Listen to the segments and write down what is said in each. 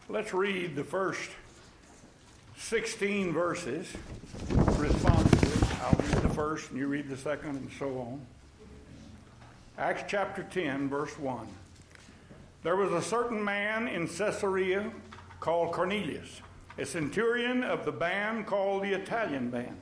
Let's read the first 16 verses responsibly. I'll read the first and you read the second and so on. Acts chapter 10, verse 1. There was a certain man in Caesarea called Cornelius, a centurion of the band called the Italian band.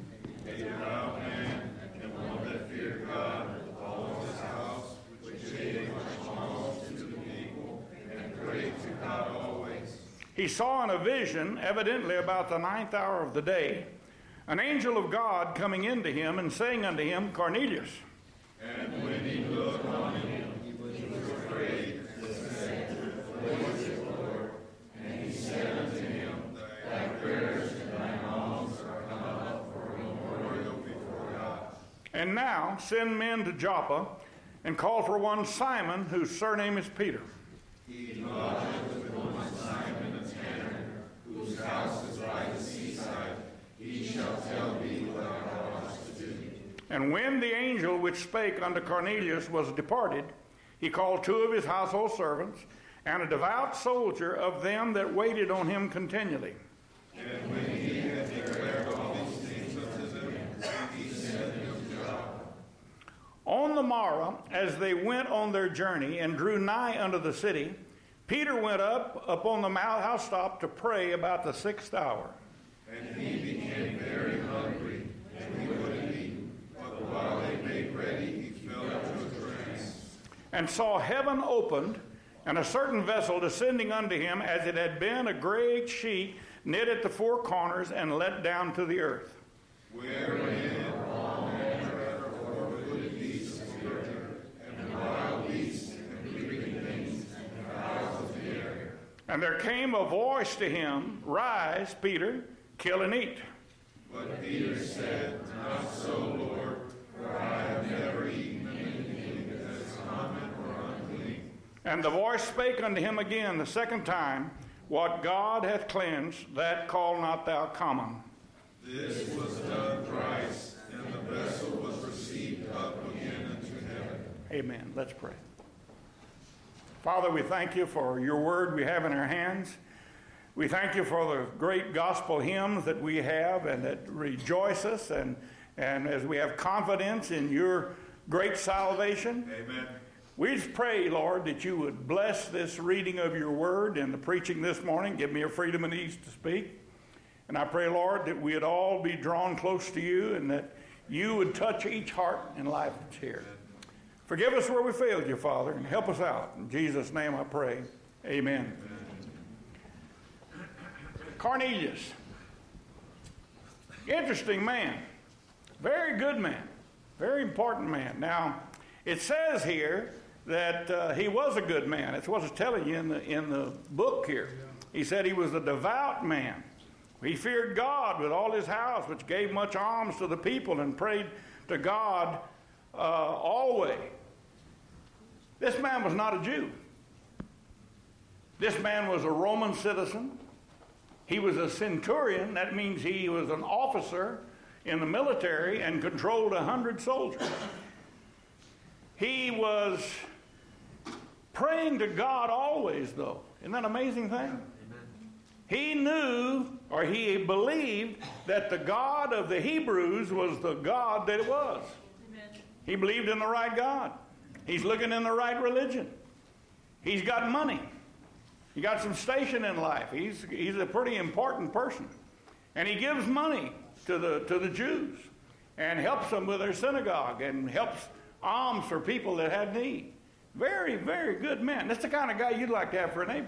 A devout man, and one that feared God with all his house, which gave much alms to the people, and prayed to God always. He saw in a vision, evidently about the 9th hour of the day, an angel of God coming into him and saying unto him, Cornelius. And when he looked on him, he was afraid, and said, What is it, Lord? And he said unto him, Thy prayers and thine alms are come up for a memorial before God. And now send men to Joppa, and call for one Simon, whose surname is Peter. He lodgeth with one Simon a tanner, whose house is by the seaside. He shall tell thee what thou oughtest to do. And when the angel which spake unto Cornelius was departed, he called 2 of his household servants, and a devout soldier of them that waited on him continually. And when he had declared all these things unto them, he sent them to Joppa. On the morrow, as they went on their journey and drew nigh unto the city, Peter went up upon the housetop to pray about the 6th hour. And he became very hungry, and he would eat. But while they made ready, he fell into a trance. And saw heaven opened, and a certain vessel descending unto him, as it had been a great sheet knit at the 4 corners and let down to the earth. Wherein all manner of 4-footed beasts of the earth, and wild beasts, and creeping things, and fowls of the air. And there came a voice to him, Rise, Peter, kill and eat. But Peter said, Not so, Lord, for I have never eaten anything that is common or unclean. And the voice spake unto him again the 2nd time, What God hath cleansed, that call not thou common. This was done thrice, and the vessel was received up again into heaven. Amen. Let's pray. Father, we thank you for your word we have in our hands. We thank you for the great gospel hymns that we have and that rejoice us, and as we have confidence in your great salvation. Amen. We just pray, Lord, that you would bless this reading of your word and the preaching this morning. Give me a freedom and ease to speak. And I pray, Lord, that we'd all be drawn close to you and that you would touch each heart and life that's here. Forgive us where we failed you, Father, and help us out. In Jesus' name I pray. Amen. Cornelius. Interesting man. Very good man. Very important man. Now, it says here that he was a good man. That's what it's telling you in the book here. He said he was a devout man. He feared God with all his house, which gave much alms to the people and prayed to God always. This man was not a Jew. This man was a Roman citizen. He was a centurion. That means he was an officer in the military and controlled 100 soldiers. He was praying to God always, though. Isn't that an amazing thing? Amen. He knew, or he believed, that the God of the Hebrews was the God that it was. Amen. He believed in the right God. He's looking in the right religion. He's got money. He got some station in life. He's a pretty important person. And he gives money to the Jews and helps them with their synagogue and helps alms for people that had need. Very, very good man. That's the kind of guy you'd like to have for a neighbor.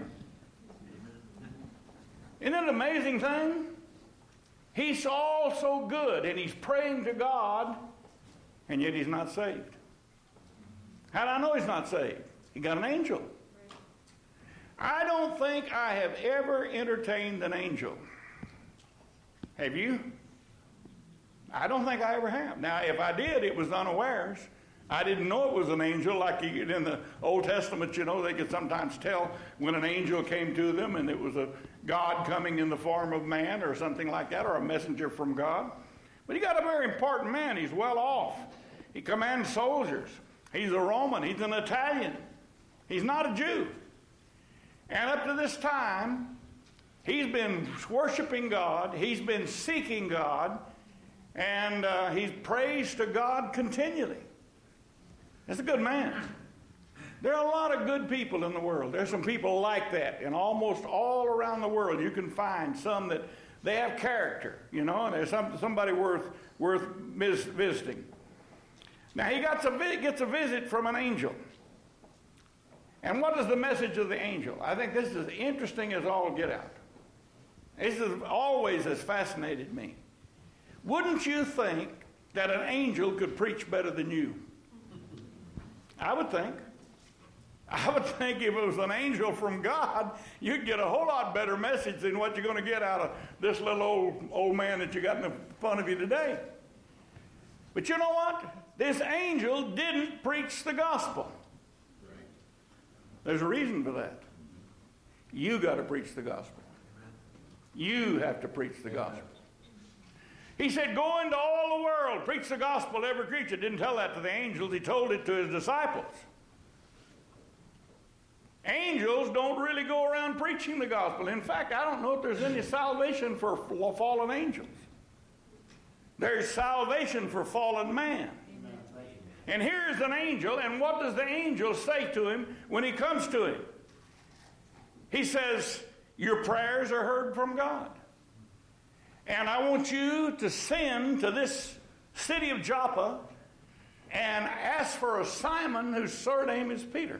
Isn't it an amazing thing? He's all so good, and he's praying to God, and yet he's not saved. How do I know he's not saved? He got an angel. I don't think I have ever entertained an angel. Have you? I don't think I ever have. Now, if I did, it was unawares. I didn't know it was an angel. Like in the Old Testament, you know, they could sometimes tell when an angel came to them and it was a God coming in the form of man or something like that, or a messenger from God. But he got a very important man. He's well off. He commands soldiers. He's a Roman. He's an Italian. He's not a Jew. And up to this time, he's been worshiping God, he's been seeking God, and he's prays to God continually. That's a good man. There are a lot of good people in the world. There's some people like that, and almost all around the world you can find some that they have character, you know, and there's somebody worth visiting. Now he gets a visit from an angel. And what is the message of the angel? I think this is interesting as all get out. This has always has fascinated me. Wouldn't you think that an angel could preach better than you? I would think. I would think if it was an angel from God, you'd get a whole lot better message than what you're going to get out of this little old man that you got in front of you today. But you know what? This angel didn't preach the gospel. There's a reason for that. You got to preach the gospel. You have to preach the gospel. He said, go into all the world, preach the gospel to every creature. Didn't tell that to the angels. He told it to his disciples. Angels don't really go around preaching the gospel. In fact, I don't know if there's any salvation for fallen angels. There's salvation for fallen man. And here's an angel, and what does the angel say to him when he comes to him? He says, your prayers are heard from God. And I want you to send to this city of Joppa and ask for a Simon whose surname is Peter.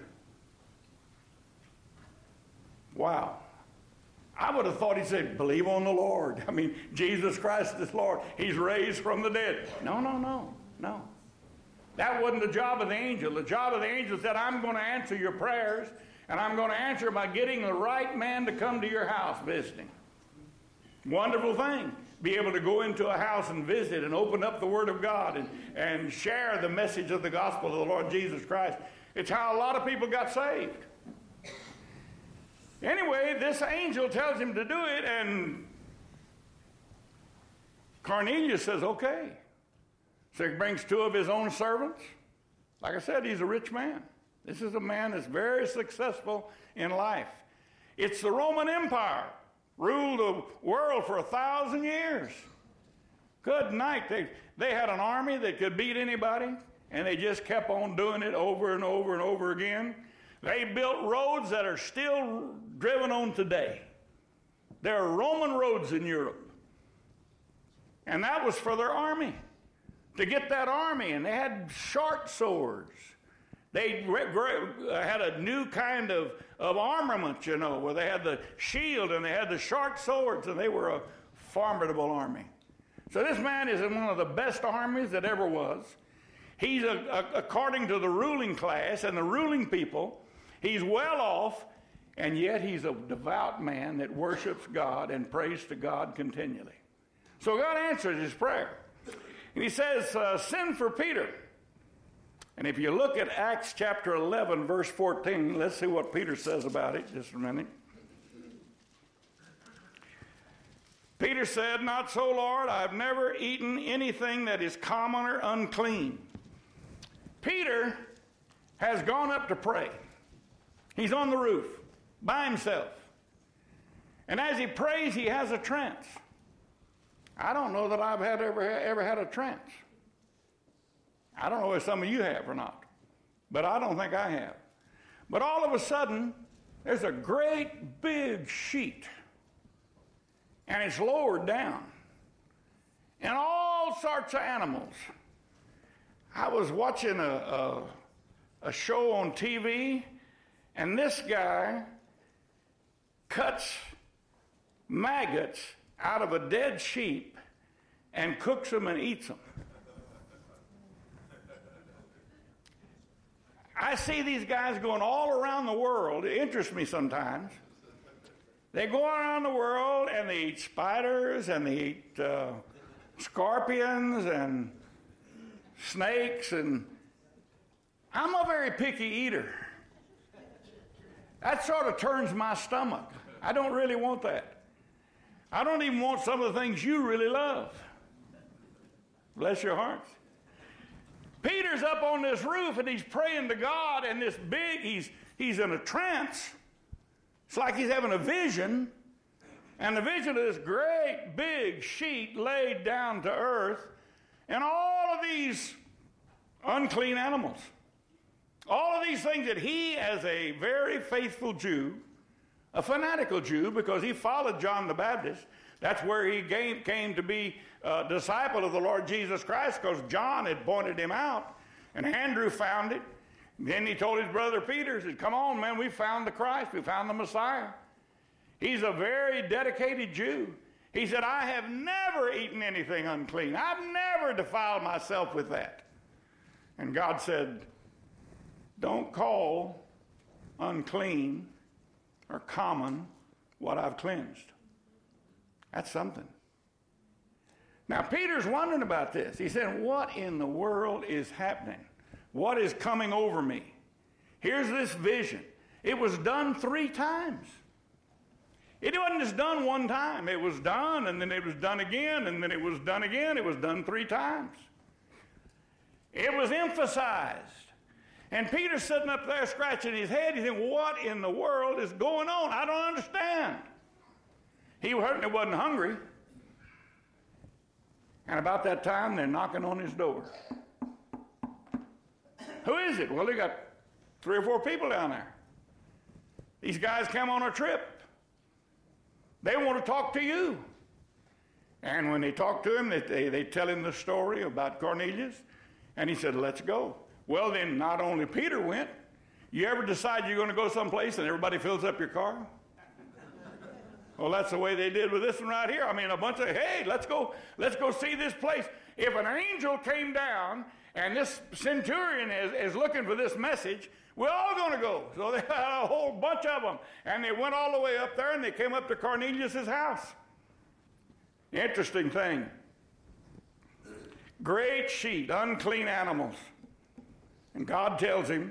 Wow. I would have thought he said, believe on the Lord. I mean, Jesus Christ is Lord. He's raised from the dead. No. That wasn't the job of the angel. The job of the angel said, I'm going to answer your prayers, and I'm going to answer by getting the right man to come to your house visiting. Wonderful thing. Be able to go into a house and visit and open up the Word of God and share the message of the gospel of the Lord Jesus Christ. It's how a lot of people got saved. Anyway, this angel tells him to do it, and Cornelius says, okay. So he brings two of his own servants. Like I said, he's a rich man. This is a man that's very successful in life. It's the Roman Empire. Ruled the world for 1,000 years. Good night. They had an army that could beat anybody, and they just kept on doing it over and over and over again. They built roads that are still driven on today. There are Roman roads in Europe. And that was for their army. To get that army, and they had short swords. They had a new kind of armament, you know, where they had the shield and they had the short swords, and they were a formidable army. So this man is in one of the best armies that ever was. He's, according to the ruling class and the ruling people, he's well off, and yet he's a devout man that worships God and prays to God continually. So God answered his prayer. And he says, send for Peter. And if you look at Acts chapter 11, verse 14, let's see what Peter says about it just a minute. Peter said, not so, Lord, I've never eaten anything that is common or unclean. Peter has gone up to pray. He's on the roof by himself. And as he prays, he has a trance. I don't know that I've ever had a trance. I don't know if some of you have or not, but I don't think I have. But all of a sudden, there's a great big sheet, and it's lowered down, and all sorts of animals. I was watching a show on TV, and this guy cuts maggots out of a dead sheep and cooks them and eats them. I see these guys going all around the world. It interests me sometimes. They go around the world and they eat spiders and they eat scorpions and snakes, and I'm a very picky eater. That sort of turns my stomach. I don't really want that. I don't even want some of the things you really love. Bless your hearts. Peter's up on this roof and he's praying to God, and this big, he's in a trance. It's like he's having a vision, and the vision of this great big sheet laid down to earth, and all of these unclean animals. All of these things that he, as a very faithful Jew, a fanatical Jew, because he followed John the Baptist, that's where he came to be a disciple of the Lord Jesus Christ, because John had pointed him out, and Andrew found it. Then he told his brother Peter, he said, come on, man, we found the Christ, we found the Messiah. He's a very dedicated Jew. He said, I have never eaten anything unclean. I've never defiled myself with that. And God said, don't call unclean or common what I've cleansed. That's something. Now, Peter's wondering about this. He said, what in the world is happening? What is coming over me? Here's this vision. It was done 3 times. It wasn't just done one time. It was done, and then it was done again, and then it was done again. It was done 3 times. It was emphasized. And Peter's sitting up there scratching his head. He's thinking, what in the world is going on? I don't understand. He certainly wasn't hungry. And about that time, they're knocking on his door. Who is it? Well, they got 3 or 4 people down there. These guys come on a trip. They want to talk to you. And when they talk to him, they tell him the story about Cornelius. And he said, let's go. Well, then, not only Peter went. You ever decide you're going to go someplace and everybody fills up your car? Well, that's the way they did with this one right here. I mean, a bunch of, hey, let's go see this place. If an angel came down and this centurion is looking for this message, we're all going to go. So they had a whole bunch of them. And they went all the way up there, and they came up to Cornelius' house. Interesting thing. Great sheet, unclean animals. And God tells him,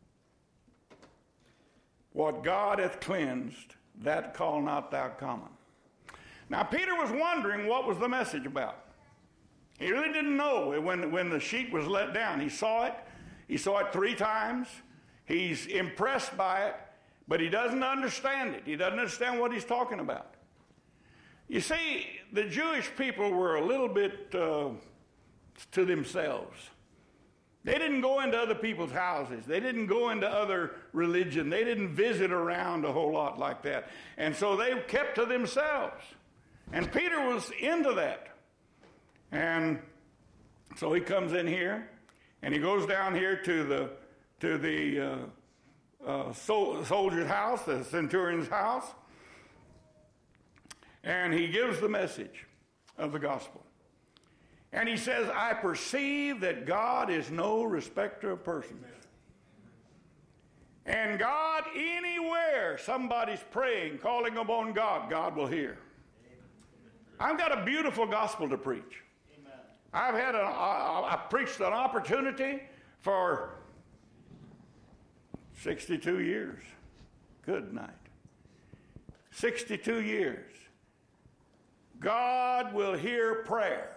what God hath cleansed, that call not thou common. Now, Peter was wondering what was the message about. He really didn't know when the sheet was let down. He saw it. He saw it 3 times. He's impressed by it, but he doesn't understand it. He doesn't understand what he's talking about. You see, the Jewish people were a little bit to themselves. They didn't go into other people's houses. They didn't go into other religion. They didn't visit around a whole lot like that. And so they kept to themselves. And Peter was into that. And so he comes in here, and he goes down here to the soldier's house, the centurion's house, and he gives the message of the gospel. And he says, I perceive that God is no respecter of persons. And God, anywhere somebody's praying, calling upon God, God will hear. I've got a beautiful gospel to preach. I preached an opportunity for 62 years. Good night. 62 years. God will hear prayer.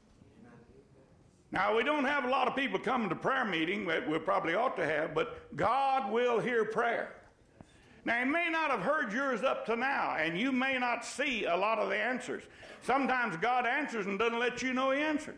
Now, we don't have a lot of people coming to prayer meeting that we probably ought to have, but God will hear prayer. Now, He may not have heard yours up to now, and you may not see a lot of the answers. Sometimes God answers and doesn't let you know He answered.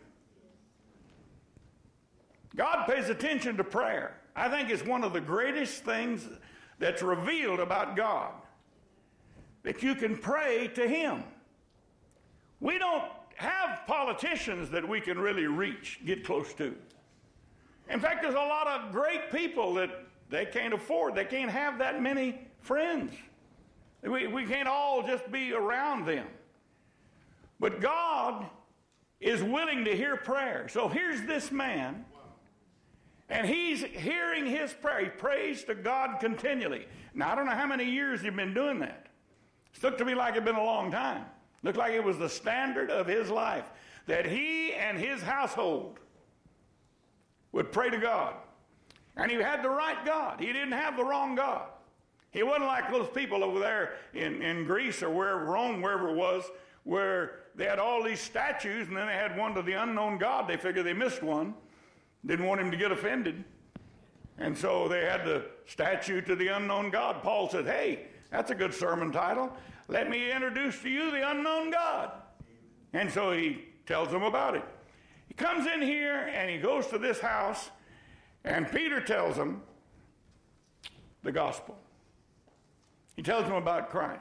God pays attention to prayer. I think it's one of the greatest things that's revealed about God, that you can pray to Him. We don't have politicians that we can really reach, get close to. In fact, there's a lot of great people that they can't afford. They can't have that many friends. We can't all just be around them. But God is willing to hear prayer. So here's this man, and he's hearing his prayer. He prays to God continually. Now, I don't know how many years he's been doing that. It looked to me like it had been a long time. Looked like it was the standard of his life, that he and his household would pray to God. And he had the right God. He didn't have the wrong God. He wasn't like those people over there in Greece or wherever, Rome, wherever it was, where they had all these statues and then they had one to the unknown God. They figured they missed one. Didn't want him to get offended. And so they had the statue to the unknown God. Paul said, hey, That's a good sermon title. Let me introduce to you the unknown God. And so he tells them about it. He comes in here and he goes to this house, and Peter tells him the gospel. He tells him about Christ.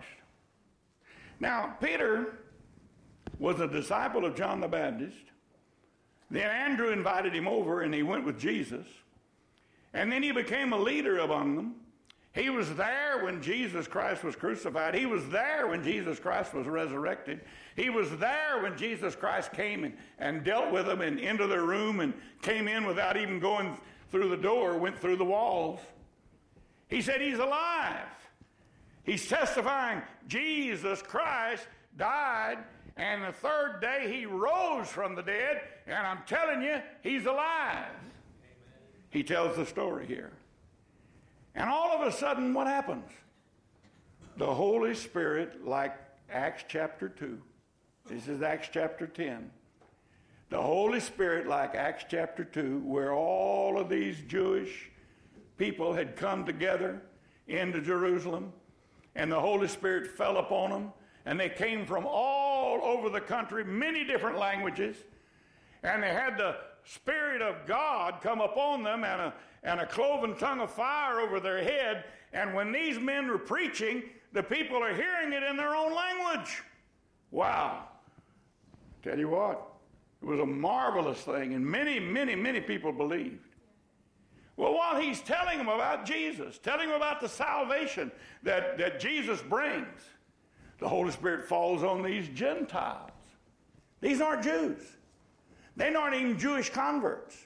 Now, Peter was a disciple of John the Baptist. Then Andrew invited him over, and he went with Jesus. And then he became a leader among them. He was there when Jesus Christ was crucified. He was there when Jesus Christ was resurrected. He was there when Jesus Christ came and dealt with them and into their room and came in without even going through the door, went through the walls. He said he's alive. He's testifying Jesus Christ died, and the third day he rose from the dead, and I'm telling you, he's alive. Amen. He tells the story here. And all of a sudden, what happens? The Holy Spirit, like Acts chapter 2, this is Acts chapter 10. The Holy Spirit, like Acts chapter 2, where all of these Jewish people had come together into Jerusalem, and the Holy Spirit fell upon them, and they came from all over the country, many different languages, and they had the Spirit of God come upon them and a cloven tongue of fire over their head. And when these men were preaching, the people are hearing it in their own language. Wow. Tell you what, it was a marvelous thing, and many, many, many people believed. Well, while he's telling them about Jesus, telling them about the salvation that Jesus brings, the Holy Spirit falls on these Gentiles. These aren't Jews. They aren't even Jewish converts.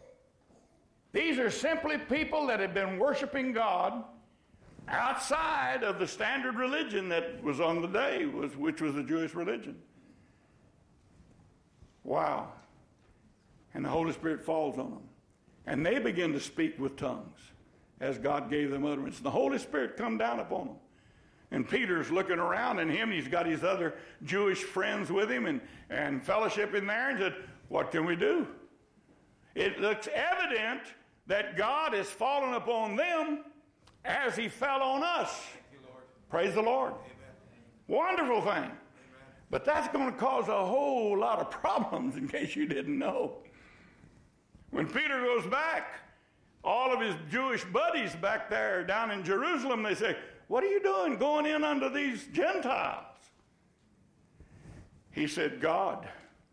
These are simply people that had been worshiping God outside of the standard religion that was on the day, which was the Jewish religion. Wow. And the Holy Spirit falls on them. And they begin to speak with tongues as God gave them utterance. The Holy Spirit come down upon them. And Peter's looking around, and he's got his other Jewish friends with him and fellowship in there, and said, what can we do? It looks evident that God has fallen upon them as he fell on us. Thank you, Lord. Praise the Lord. Amen. Wonderful thing. Amen. But that's going to cause a whole lot of problems, in case you didn't know. When Peter goes back, all of his Jewish buddies back there down in Jerusalem, they say, what are you doing going in under these Gentiles? He said, God,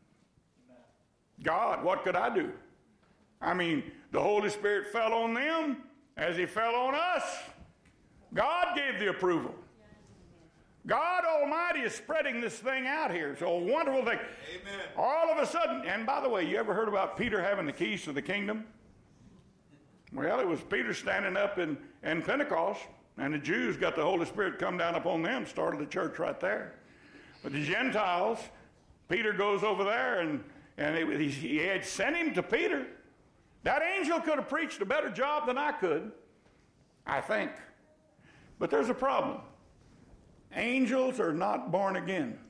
what could I do? I mean, the Holy Spirit fell on them as he fell on us. God gave the approval. God Almighty is spreading this thing out here. It's a wonderful thing. Amen. All of a sudden, and by the way, you ever heard about Peter having the keys to the kingdom? Well, it was Peter standing up in Pentecost, and the Jews got the Holy Spirit come down upon them, started the church right there. But the Gentiles, Peter goes over there, and he had sent him to Peter. That angel could have preached a better job than I could, I think. But there's a problem. Angels are not born again.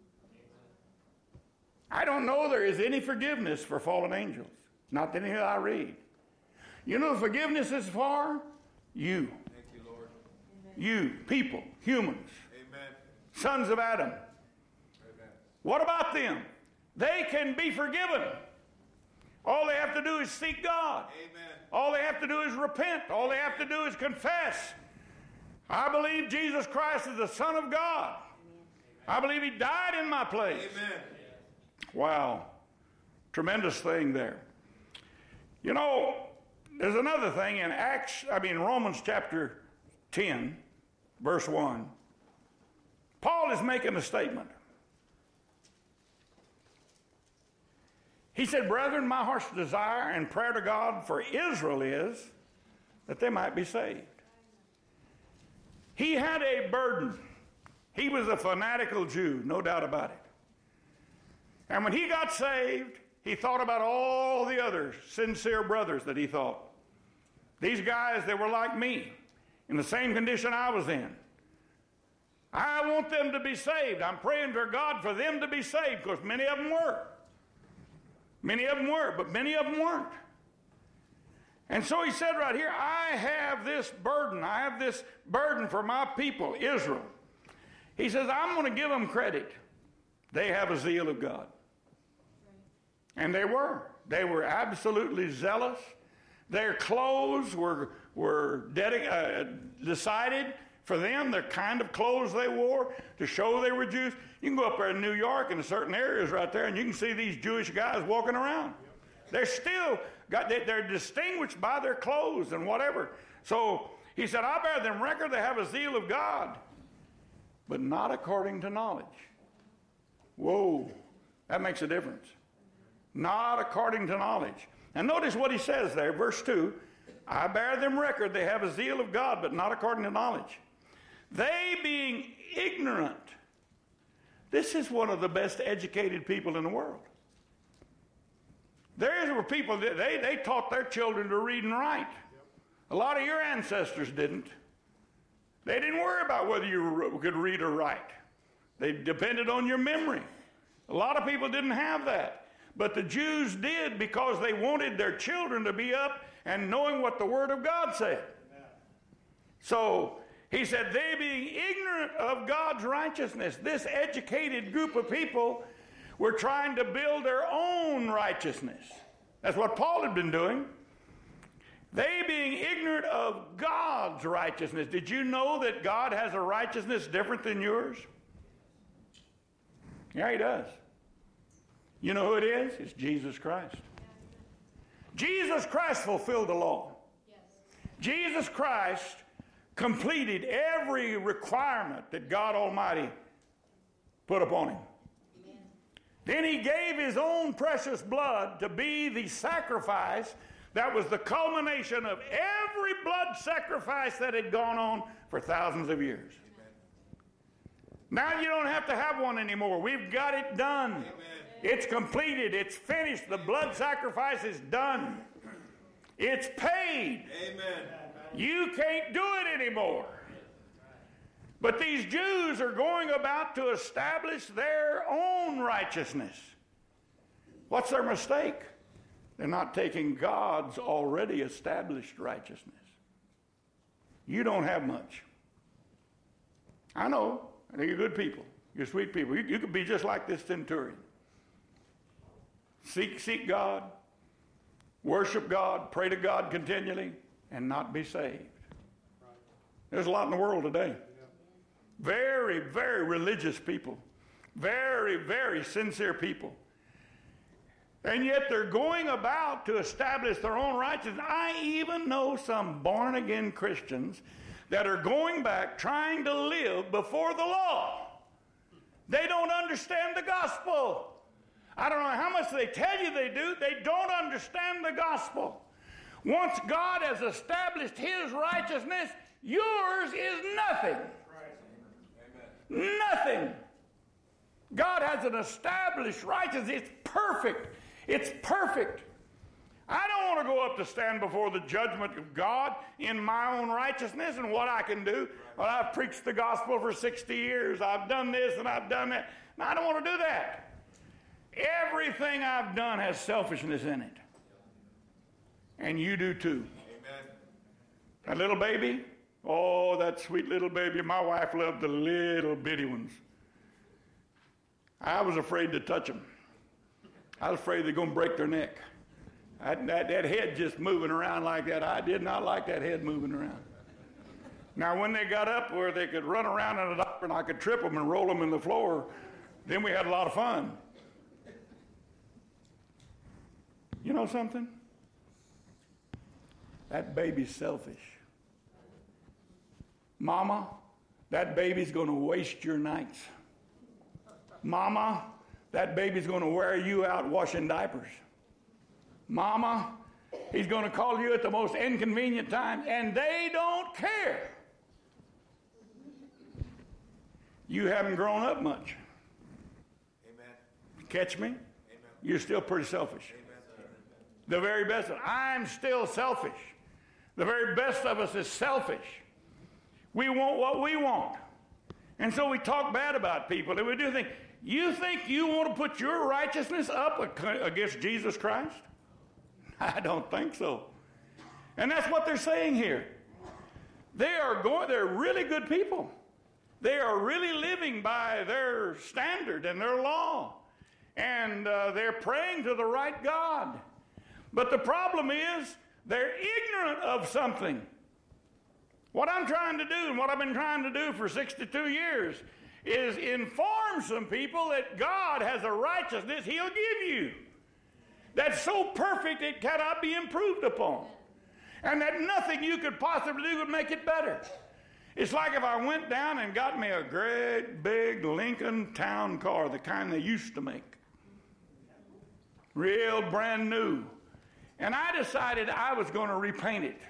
I don't know there is any forgiveness for fallen angels. Not any that I read. You know forgiveness is for? You. Thank you, Lord. You, people, humans. Amen. Sons of Adam. Amen. What about them? They can be forgiven. All they have to do is seek God. Amen. All they have to do is repent. All they have to do is confess. I believe Jesus Christ is the Son of God. I believe he died in my place. Amen. Wow. Tremendous thing there. You know, there's another thing in Romans chapter 10, verse 1. Paul is making a statement. He said, brethren, my heart's desire and prayer to God for Israel is that they might be saved. He had a burden. He was a fanatical Jew, no doubt about it. And when he got saved, he thought about all the other sincere brothers that he thought. These guys, they were like me, in the same condition I was in. I want them to be saved. I'm praying for God for them to be saved, because many of them were. Many of them were, but many of them weren't. And so he said right here, I have this burden. I have this burden for my people, Israel. He says, I'm going to give them credit. They have a zeal of God. And they were. They were absolutely zealous. Their clothes were decided for them, the kind of clothes they wore to show they were Jews. You can go up there in New York in certain areas right there, and you can see these Jewish guys walking around. They're still they're distinguished by their clothes and whatever. So he said, I bear them record they have a zeal of God, but not according to knowledge. Whoa, that makes a difference. Not according to knowledge. And notice what he says there, verse 2. I bear them record they have a zeal of God, but not according to knowledge. They being ignorant. This is one of the best educated people in the world. There were people, they taught their children to read and write. A lot of your ancestors didn't. They didn't worry about whether you could read or write. They depended on your memory. A lot of people didn't have that. But the Jews did because they wanted their children to be up and knowing what the Word of God said. Amen. So he said, they being ignorant of God's righteousness, this educated group of people were trying to build their own righteousness. That's what Paul had been doing. They being ignorant of God's righteousness. Did you know that God has a righteousness different than yours? Yeah, he does. You know who it is? It's Jesus Christ. Jesus Christ fulfilled the law. Yes. Jesus Christ completed every requirement that God Almighty put upon him. Amen. Then he gave his own precious blood to be the sacrifice that was the culmination of every blood sacrifice that had gone on for thousands of years. Amen. Now you don't have to have one anymore. We've got it done. Amen. It's completed. It's finished. The blood sacrifice is done. It's paid. Amen. You can't do it anymore. But these Jews are going about to establish their own righteousness. What's their mistake? They're not taking God's already established righteousness. You don't have much. I know. I think you're good people. You're sweet people. You could be just like this centurion. Seek God, worship God, pray to God continually, and not be saved. There's a lot in the world today. Very, very religious people. Very, very sincere people. And yet they're going about to establish their own righteousness. I even know some born-again Christians that are going back trying to live before the law. They don't understand the gospel. I don't know how much they tell you they do. They don't understand the gospel. Once God has established his righteousness, yours is nothing. Right. Nothing. God has an established righteousness. It's perfect. It's perfect. I don't want to go up to stand before the judgment of God in my own righteousness and what I can do. Well, I've preached the gospel for 60 years. I've done this and I've done that. No, I don't want to do that. Everything I've done has selfishness in it. And you do too. Amen. That little baby, oh, that sweet little baby. My wife loved the little bitty ones. I was afraid to touch them. I was afraid they're going to break their neck. That head just moving around like that, I did not like that head moving around. Now, when they got up where they could run around in the dark and I could trip them and roll them in the floor, then we had a lot of fun. You know something? That baby's selfish. Mama, that baby's going to waste your nights. Mama, that baby's going to wear you out washing diapers. Mama, he's going to call you at the most inconvenient time, and they don't care. You haven't grown up much. Amen. Catch me? Amen. You're still pretty selfish. Amen. The very best of us. I'm still selfish. The very best of us is selfish. We want what we want. And so we talk bad about people. And we do think, you think you want to put your righteousness up against Jesus Christ? I don't think so. And that's what they're saying here. They're really good people. They are really living by their standard and their law. And they're praying to the right God. But the problem is they're ignorant of something. What I'm trying to do and what I've been trying to do for 62 years is inform some people that God has a righteousness He'll give you that's so perfect it cannot be improved upon. And that nothing you could possibly do would make it better. It's like if I went down and got me a great big Lincoln Town car, the kind they used to make. Real brand new. And I decided I was going to repaint it.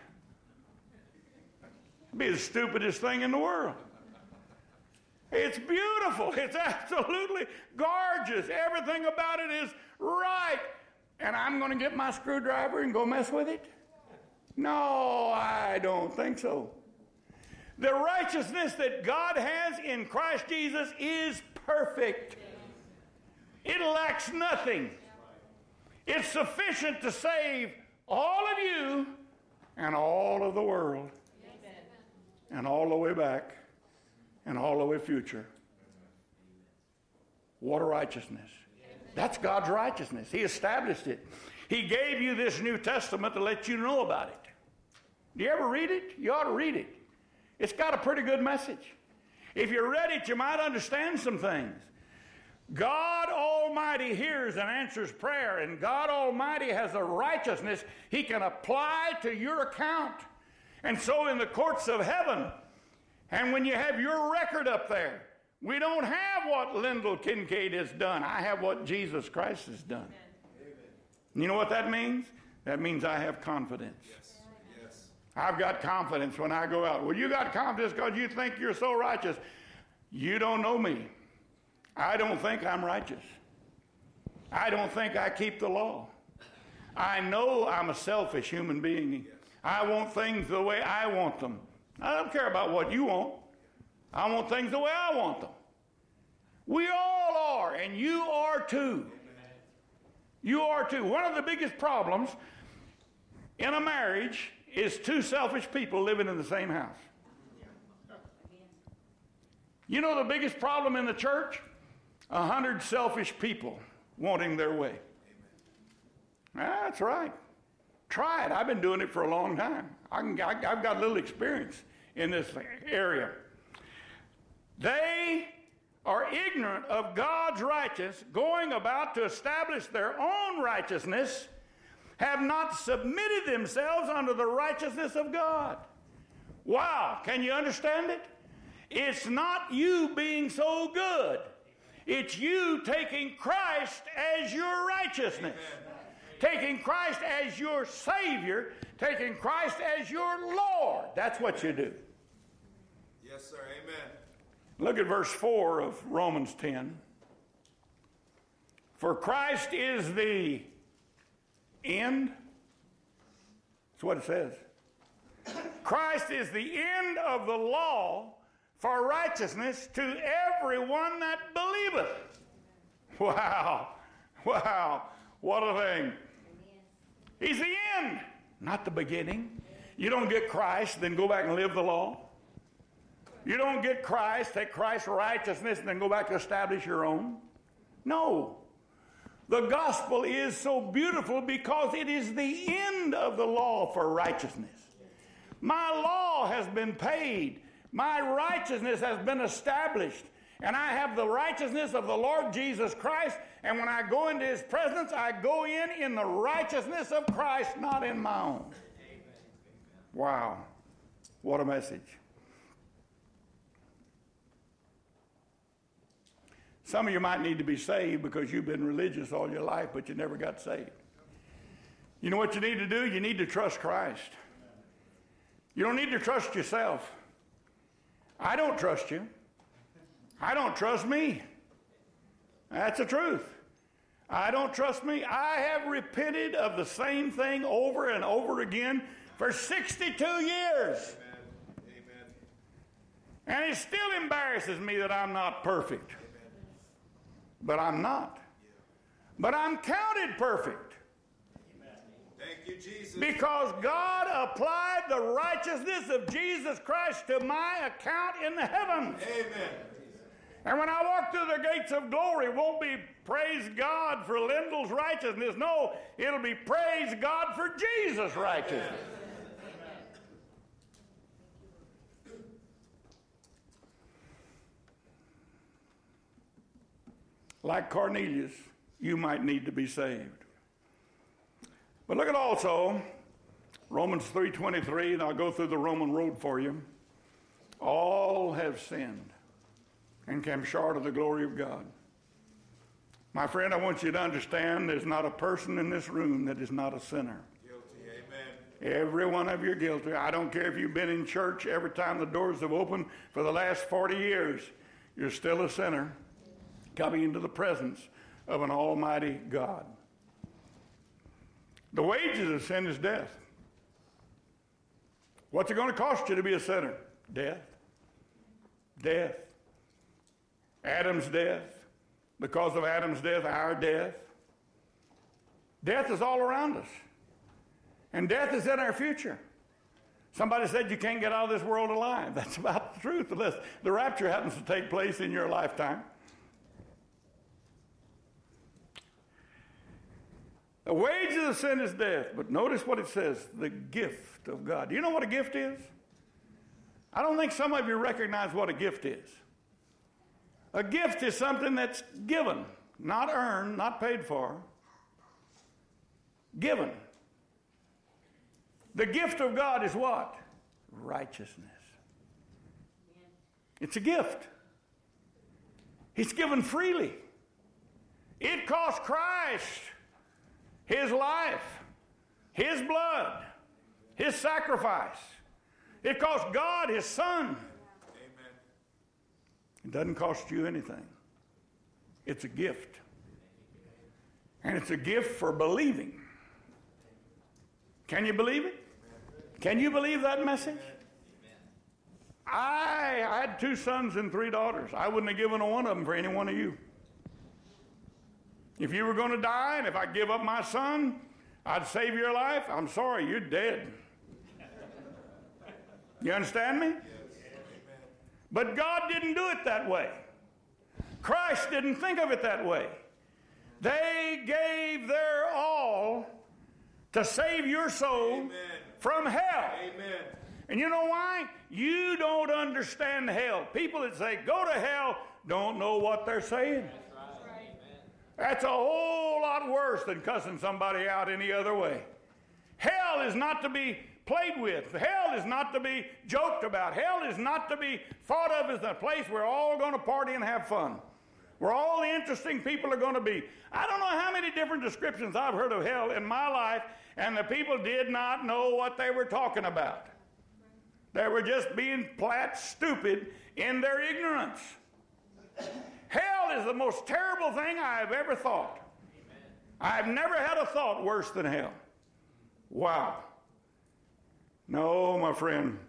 It'd be the stupidest thing in the world. It's beautiful. It's absolutely gorgeous. Everything about it is right. And I'm going to get my screwdriver and go mess with it? No, I don't think so. The righteousness that God has in Christ Jesus is perfect. It lacks nothing. It's sufficient to save all of you and all of the world. And all the way back and all the way future. What a righteousness. That's God's righteousness. He established it. He gave you this New Testament to let you know about it. Do you ever read it? You ought to read it. It's got a pretty good message. If you read it, you might understand some things. God Almighty hears and answers prayer, and God Almighty has a righteousness He can apply to your account. And so in the courts of heaven, and when you have your record up there, we don't have what Lyndall Kincaid has done. I have what Jesus Christ has done. Amen. You know what that means? That means I have confidence. Yes. Yes. I've got confidence when I go out. Well, you got confidence because you think you're so righteous. You don't know me. I don't think I'm righteous. I don't think I keep the law. I know I'm a selfish human being. Yes. I want things the way I want them. I don't care about what you want. I want things the way I want them. We all are, and you are too. You are too. One of the biggest problems in a marriage is two selfish people living in the same house. You know the biggest problem in the church? 100 selfish people wanting their way. That's right. Try it. I've been doing it for a long time. I've got a little experience in this area. They are ignorant of God's righteousness, going about to establish their own righteousness, have not submitted themselves unto the righteousness of God. Wow, can you understand it? It's not you being so good. It's you taking Christ as your righteousness. Taking Christ as your Savior, taking Christ as your Lord. That's what you do. Yes, sir. Amen. Look at verse 4 of Romans 10. For Christ is the end. That's what it says. Christ is the end of the law for righteousness to everyone that believeth. Wow. Wow. What a thing. He's the end, not the beginning. You don't get Christ, then go back and live the law. You don't get Christ, take Christ's righteousness, and then go back to establish your own. No. The gospel is so beautiful because it is the end of the law for righteousness. My law has been paid. My righteousness has been established. And I have the righteousness of the Lord Jesus Christ. And when I go into His presence, I go in the righteousness of Christ, not in my own. Wow. What a message. Some of you might need to be saved because you've been religious all your life, but you never got saved. You know what you need to do? You need to trust Christ. You don't need to trust yourself. I don't trust you. I don't trust me. That's the truth. I don't trust me. I have repented of the same thing over and over again for 62 years. Amen. And it still embarrasses me that I'm not perfect. But I'm not. But I'm counted perfect. Thank you, Jesus. Because God applied the righteousness of Jesus Christ to my account in the heavens. Amen. And when I walk through the gates of glory, it won't be praise God for Lyndall's righteousness. No, it'll be praise God for Jesus' righteousness. Like Cornelius, you might need to be saved. But look at also Romans 3:23, and I'll go through the Roman road for you. All have sinned and come short of the glory of God. My friend, I want you to understand there's not a person in this room that is not a sinner. Guilty. Amen. Every one of you are guilty. I don't care if you've been in church every time the doors have opened for the last 40 years. You're still a sinner coming into the presence of an almighty God. The wages of sin is death. What's it going to cost you to be a sinner? Death. Death. Adam's death. Because of Adam's death, our death. Death is all around us. And death is in our future. Somebody said you can't get out of this world alive. That's about the truth, unless the rapture happens to take place in your lifetime. The wages of sin is death. But notice what it says, the gift of God. Do you know what a gift is? I don't think some of you recognize what a gift is. A gift is something that's given, not earned, not paid for. Given. The gift of God is what? Righteousness. It's a gift. It's given freely. It cost Christ his life, his blood, his sacrifice. It cost God his son. It doesn't cost you anything. It's a gift. And it's a gift for believing. Can you believe it? Can you believe that message? I had 2 sons and 3 daughters. I wouldn't have given one of them for any one of you. If you were going to die, and if I give up my son, I'd save your life. I'm sorry, you're dead. You understand me? But God didn't do it that way. Christ didn't think of it that way. They gave their all to save your soul from hell. Amen. And you know why? You don't understand hell. People that say, go to hell, don't know what they're saying. That's right. That's a whole lot worse than cussing somebody out any other way. Hell is not to be played with. Hell is not to be joked about. Hell is not to be thought of as a place we're all going to party and have fun, where all the interesting people are going to be. I don't know how many different descriptions I've heard of hell in my life, and the people did not know what they were talking about. They were just being flat stupid in their ignorance. Hell is the most terrible thing I've ever thought. I've never had a thought worse than hell. Wow. No, my friend.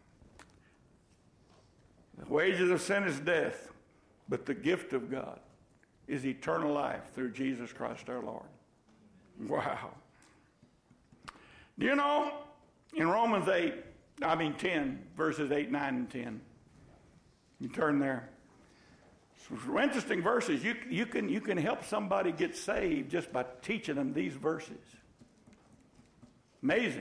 The wages of sin is death, but the gift of God is eternal life through Jesus Christ our Lord. Wow. Do you know, in Romans 10, verses 8, 9, and 10, you turn there. Some interesting verses. You can help somebody get saved just by teaching them these verses. Amazing.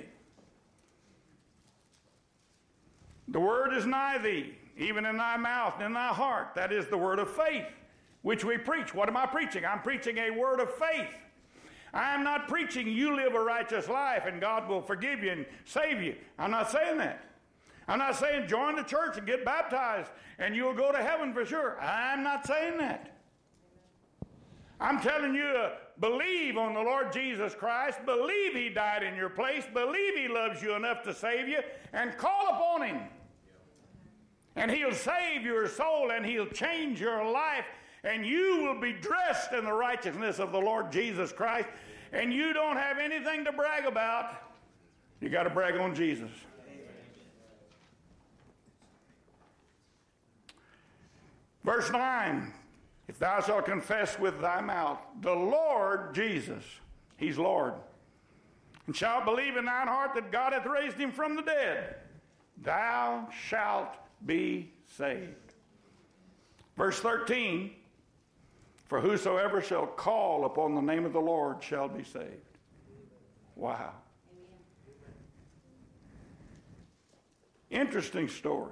The word is nigh thee, even in thy mouth and in thy heart. That is the word of faith, which we preach. What am I preaching? I'm preaching a word of faith. I am not preaching you live a righteous life and God will forgive you and save you. I'm not saying that. I'm not saying join the church and get baptized and you'll go to heaven for sure. I'm not saying that. I'm telling you to believe on the Lord Jesus Christ, believe he died in your place, believe he loves you enough to save you, and call upon him. And he'll save your soul and he'll change your life, and you will be dressed in the righteousness of the Lord Jesus Christ, and you don't have anything to brag about. You got to brag on Jesus. Verse 9, if thou shalt confess with thy mouth the Lord Jesus, he's Lord, and shalt believe in thine heart that God hath raised him from the dead, thou shalt be saved. Verse 13, for whosoever shall call upon the name of the Lord shall be saved. Wow. Interesting story.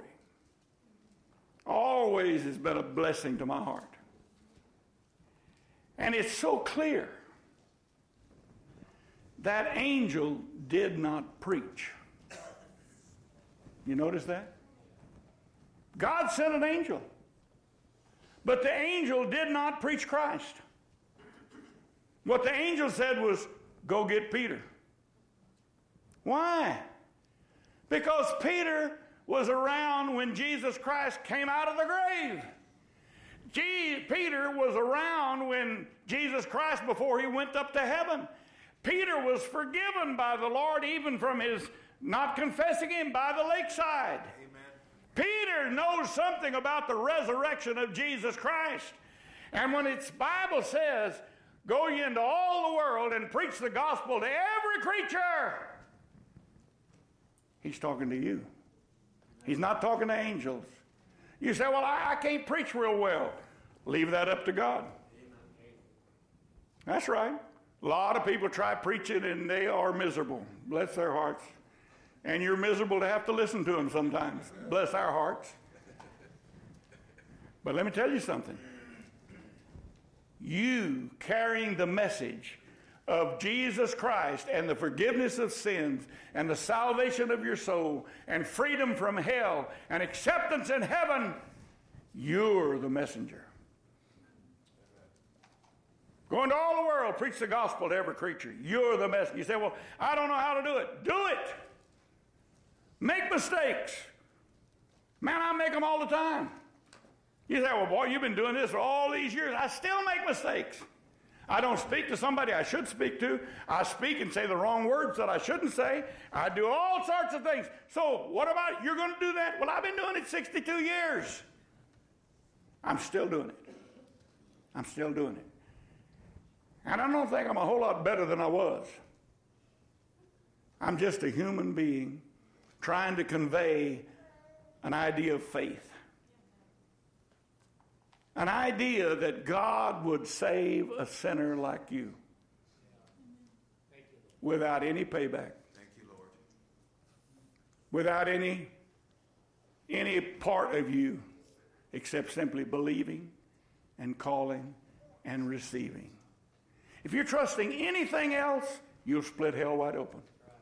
Always has been a blessing to my heart. And it's so clear. That angel did not preach. You notice that? God sent an angel. But the angel did not preach Christ. What the angel said was, go get Peter. Why? Because Peter was around when Jesus Christ came out of the grave. Peter was around when Jesus Christ, before he went up to heaven. Peter was forgiven by the Lord even from his not confessing him by the lakeside. Amen. Peter knows something about the resurrection of Jesus Christ. And when its Bible says, go ye into all the world and preach the gospel to every creature, he's talking to you. He's not talking to angels. You say, well, I can't preach real well. Leave that up to God. That's right. A lot of people try preaching and they are miserable. Bless their hearts. And you're miserable to have to listen to them sometimes. Bless our hearts. But let me tell you something. You carrying the message of Jesus Christ and the forgiveness of sins and the salvation of your soul and freedom from hell and acceptance in heaven, you're the messenger. Go into all the world, preach the gospel to every creature. You're the messenger. You say, well, I don't know how to do it. Do it. Make mistakes. Man, I make them all the time. You say, well, boy, you've been doing this for all these years. I still make mistakes. I don't speak to somebody I should speak to. I speak and say the wrong words that I shouldn't say. I do all sorts of things. So what about you're going to do that? Well, I've been doing it 62 years. I'm still doing it. I'm still doing it. And I don't think I'm a whole lot better than I was. I'm just a human being trying to convey an idea of faith. An idea that God would save a sinner like you without any payback. Thank you, Lord. Without any part of you except simply believing and calling and receiving. If you're trusting anything else, you'll split hell wide open.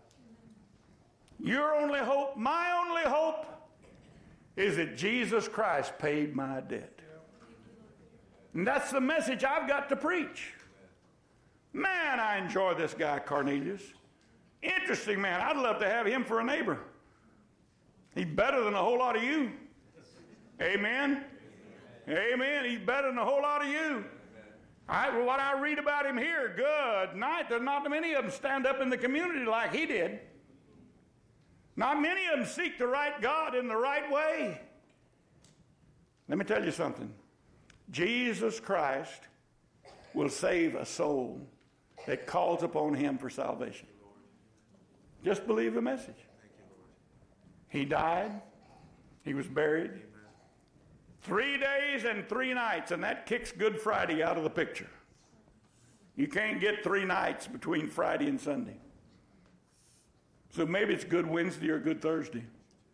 Your only hope, my only hope, is that Jesus Christ paid my debt. And that's the message I've got to preach. Man, I enjoy this guy, Cornelius. Interesting man. I'd love to have him for a neighbor. He's better than a whole lot of you. Amen? Amen. He's better than a whole lot of you. What I read about him here, good night. There's not many of them stand up in the community like he did. Not many of them seek the right God in the right way. Let me tell you something. Jesus Christ will save a soul that calls upon him for salvation. Just believe the message. He died. He was buried. 3 days and 3 nights, and that kicks Good Friday out of the picture. You can't get 3 nights between Friday and Sunday. So maybe it's Good Wednesday or Good Thursday.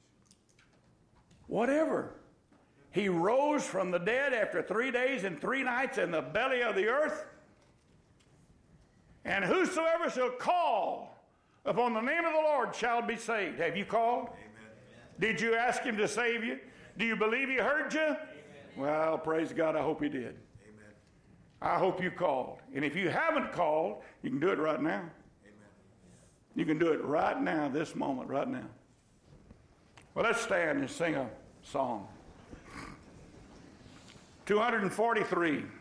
Whatever. He rose from the dead after 3 days and 3 nights in the belly of the earth. And whosoever shall call upon the name of the Lord shall be saved. Have you called? Amen. Did you ask him to save you? Do you believe he heard you? Amen. Well, praise God, I hope he did. Amen. I hope you called. And if you haven't called, you can do it right now. Amen. You can do it right now, this moment, right now. Well, let's stand and sing a song. 243.